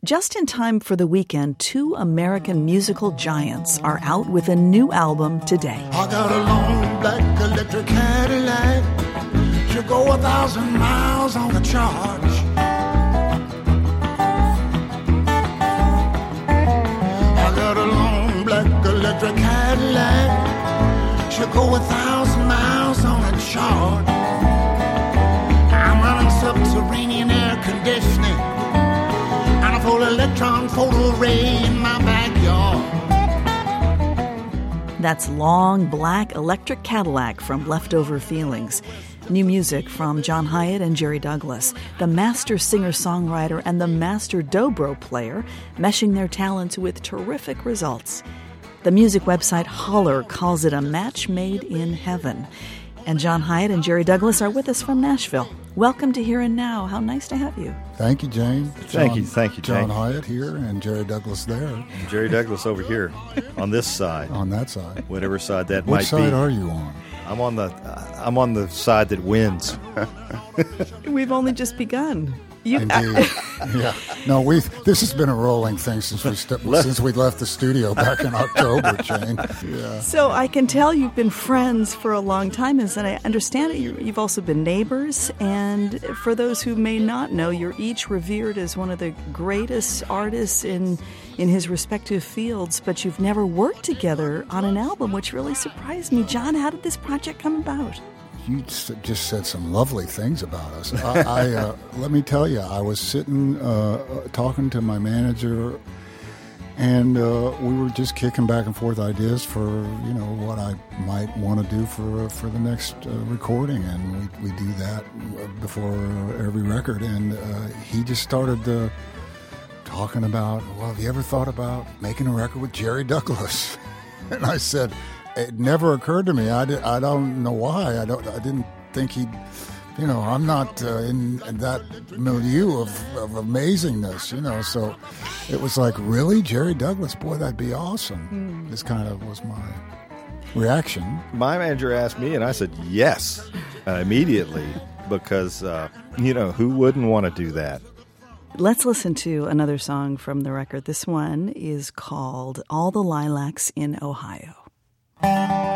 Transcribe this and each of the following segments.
Just in time for the weekend, two American musical giants are out with a new album today. I got a long black electric Cadillac. She'll go 1,000 miles on the charge. I got a long black electric Cadillac. She'll go 1,000 miles on a charge. I'm running subterranean air conditioning and a full electron photo array in my backyard. That's Long Black Electric Cadillac from Leftover Feelings. New music from John Hiatt and Jerry Douglas, the master singer-songwriter and the master dobro player, meshing their talents with terrific results. The music website Holler calls it a match made in heaven. And John Hiatt and Jerry Douglas are with us from Nashville. Welcome to Here and Now. How nice to have you. Thank you, Jane. Thank you, Jane. John Hiatt here and Jerry Douglas there. And Jerry Douglas over here on this side. On that side. Whatever side that might be. Which side are you on? I'm on the side that wins. We've only just begun. Indeed. Yeah. No, this has been a rolling thing since we left the studio back in October, Jane. Yeah. So I can tell you've been friends for a long time, and I understand it. You've also been neighbors, and for those who may not know, you're each revered as one of the greatest artists in his respective fields, but you've never worked together on an album, which really surprised me. John, how did this project come about? You just said some lovely things about us. I let me tell you, I was sitting talking to my manager, and we were just kicking back and forth ideas for what I might want to do for the next recording, and we do that before every record. And he just started talking about, well, have you ever thought about making a record with Jerry Douglas? And I said, it never occurred to me. I don't know why. I didn't think he'd. I'm not in that milieu of amazingness. So it was like, really, Jerry Douglas? Boy, that'd be awesome. This kind of was my reaction. My manager asked me, and I said yes immediately because who wouldn't want to do that? Let's listen to another song from the record. This one is called "All the Lilacs in Ohio." Way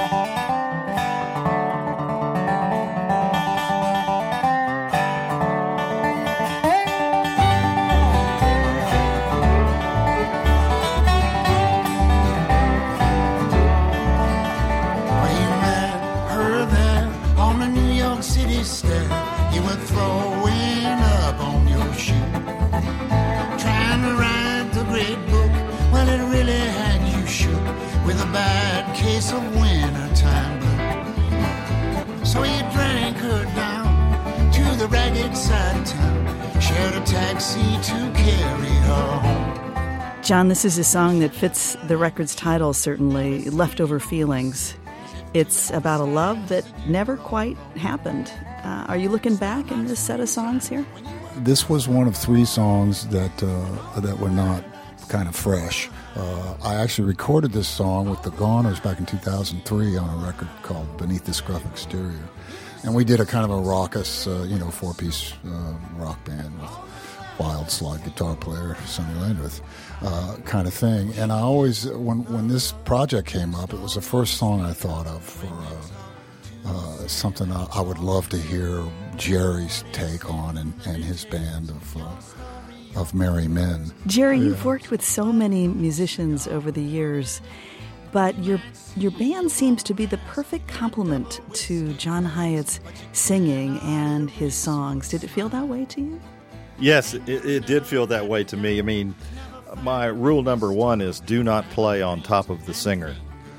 met her there on the New York City stair. You were throwing up on your shoe, trying to write the great book. Well, it really had you shook with a bad case of wintertime blue. So you drank her down to the ragged side of town, shared a taxi to carry her home. John, this is a song that fits the record's title, certainly, Leftover Feelings. It's about a love that never quite happened. Are you looking back in this set of songs here? This was one of three songs that were not kind of fresh. I actually recorded this song with the Goners back in 2003 on a record called Beneath the Scruff Exterior. And we did a kind of a raucous, four-piece rock band with wild slide guitar player, Sonny Landreth, kind of thing. And I always, when this project came up, it was the first song I thought of for something I would love to hear Jerry's take on and his band of merry men. Jerry, you've worked with so many musicians over the years, but your band seems to be the perfect complement to John Hiatt's singing and his songs. Did it feel that way to you? Yes, it did feel that way to me. I mean, my rule number one is do not play on top of the singer,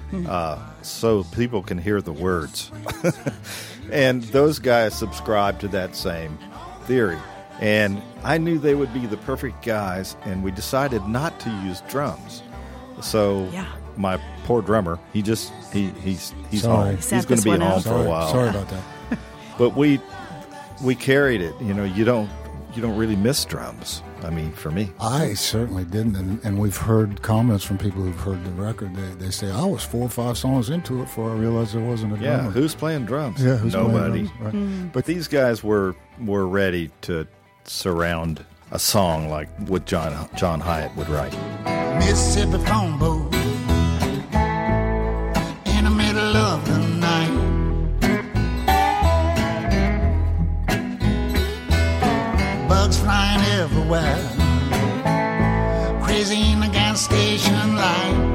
so people can hear the words. And those guys subscribe to that same theory. And I knew they would be the perfect guys, and we decided not to use drums. So my poor drummer, he's home. He's going to be home for a while. Sorry about that. But we carried it. You don't really miss drums. I mean, for me, I certainly didn't. And we've heard comments from people who've heard the record. They say I was 4 or 5 songs into it before I realized there wasn't a drummer. Yeah, who's playing drums? Yeah, who's nobody. Playing drums? Right. But these guys were ready to surround a song like what John Hyatt would write. Mississippi phone booth in the middle of the night. Bugs flying everywhere, crazy in the gas station light.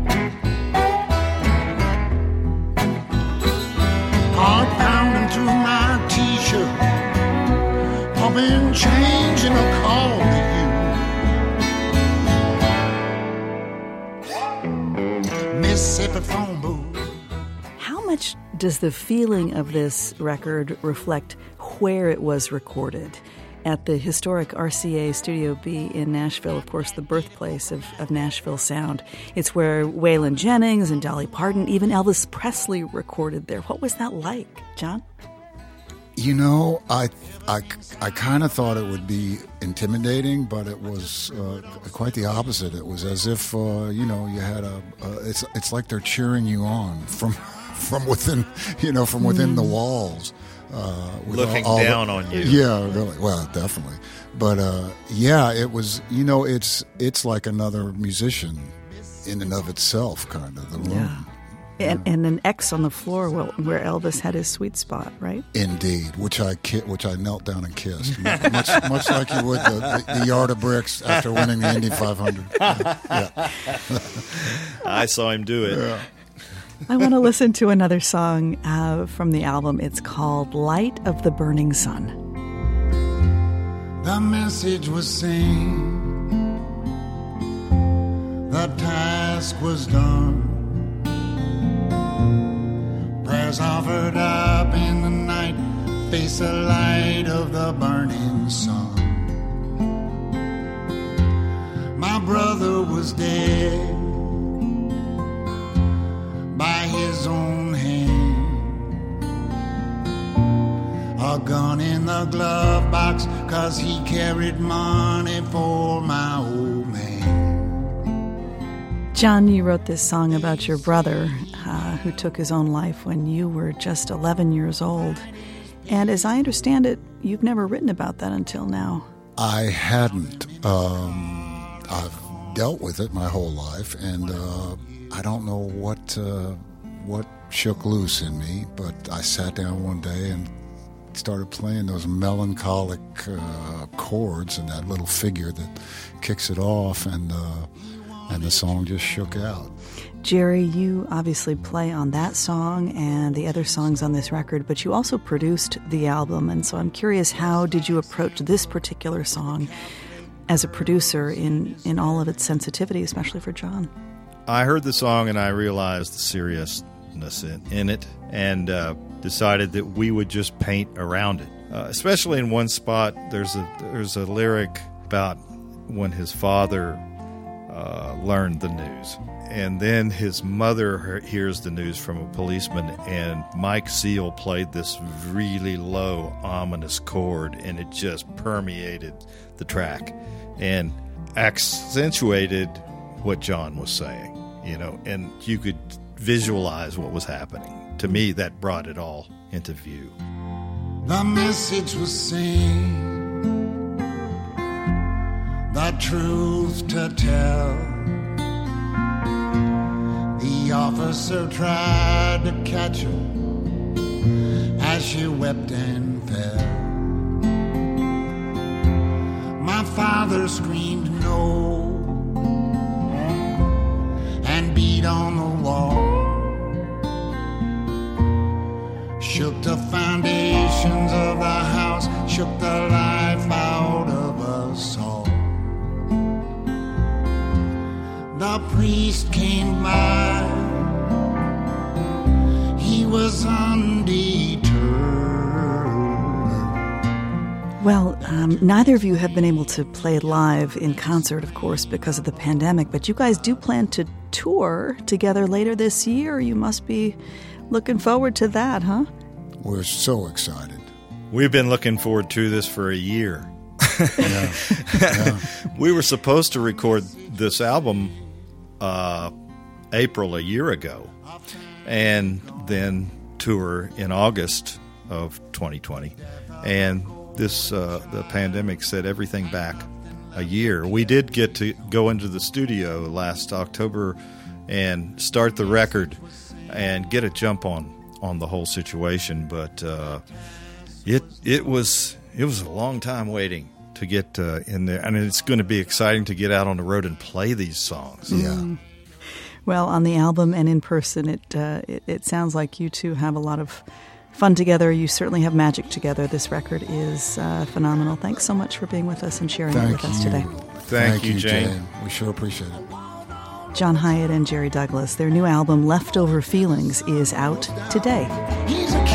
Heart pounding through my t-shirt, pumping change in a call to you. Mississippi phone booth. How much does the feeling of this record reflect where it was recorded? At the historic RCA Studio B in Nashville, of course, the birthplace of Nashville sound. It's where Waylon Jennings and Dolly Parton, even Elvis Presley recorded there. What was that like, John? You know, I kind of thought it would be intimidating, but it was quite the opposite. It was as if you had it's like they're cheering you on from within, from within the walls. Looking down on you. Yeah, really. Well, definitely. But it was. It's like another musician in and of itself, kind of the room. Yeah. And an X on the floor where Elvis had his sweet spot, right? Indeed, which I knelt down and kissed, much like you would the yard of bricks after winning the Indy 500. Yeah. I saw him do it. Yeah. I want to listen to another song from the album. It's called Light of the Burning Sun. The message was seen, the task was done. Prayers offered up in the night, face the light of the burning sun. My brother was dead by his own hand, a gun in the glove box, 'cause he carried money for my old man. John, you wrote this song about your brother who took his own life when you were just 11 years old. And as I understand it, you've never written about that until now. I hadn't. I've dealt with it my whole life, and I don't know what shook loose in me, but I sat down one day and started playing those melancholic chords and that little figure that kicks it off, and the song just shook out. Jerry, you obviously play on that song and the other songs on this record, but you also produced the album, and so I'm curious, how did you approach this particular song as a producer in all of its sensitivity, especially for John? I heard the song and I realized the seriousness in it, and decided that we would just paint around it. Especially in one spot, there's a lyric about when his father learned the news, and then his mother hears the news from a policeman, and Mike Seal played this really low, ominous chord, and it just permeated the track and accentuated what John was saying, and you could visualize what was happening. To me, that brought it all into view. The message was seen, the truth to tell. The officer tried to catch her as she wept and fell. My father screamed no and beat on the wall, shook the foundations of the house, shook the life out of us all. The priest came by, he was undeterred. Well, neither of you have been able to play it live in concert, of course, because of the pandemic, but you guys do plan to tour together later this year. You must be looking forward to that, huh? We're so excited. We've been looking forward to this for a year. Yeah. We were supposed to record this album April a year ago, and then tour in August of 2020. And this the pandemic set everything back a year. We did get to go into the studio last October and start the record and get a jump on the whole situation, but it was a long time waiting to get in there, and it's going to be exciting to get out on the road and play these songs. Yeah. Well, on the album and in person, it sounds like you two have a lot of fun together. You certainly have magic together. This record is phenomenal. Thanks so much for being with us and sharing it with us today. Thank you, Jane. We sure appreciate it. John Hiatt and Jerry Douglas. Their new album, Leftover Feelings, is out today. He's a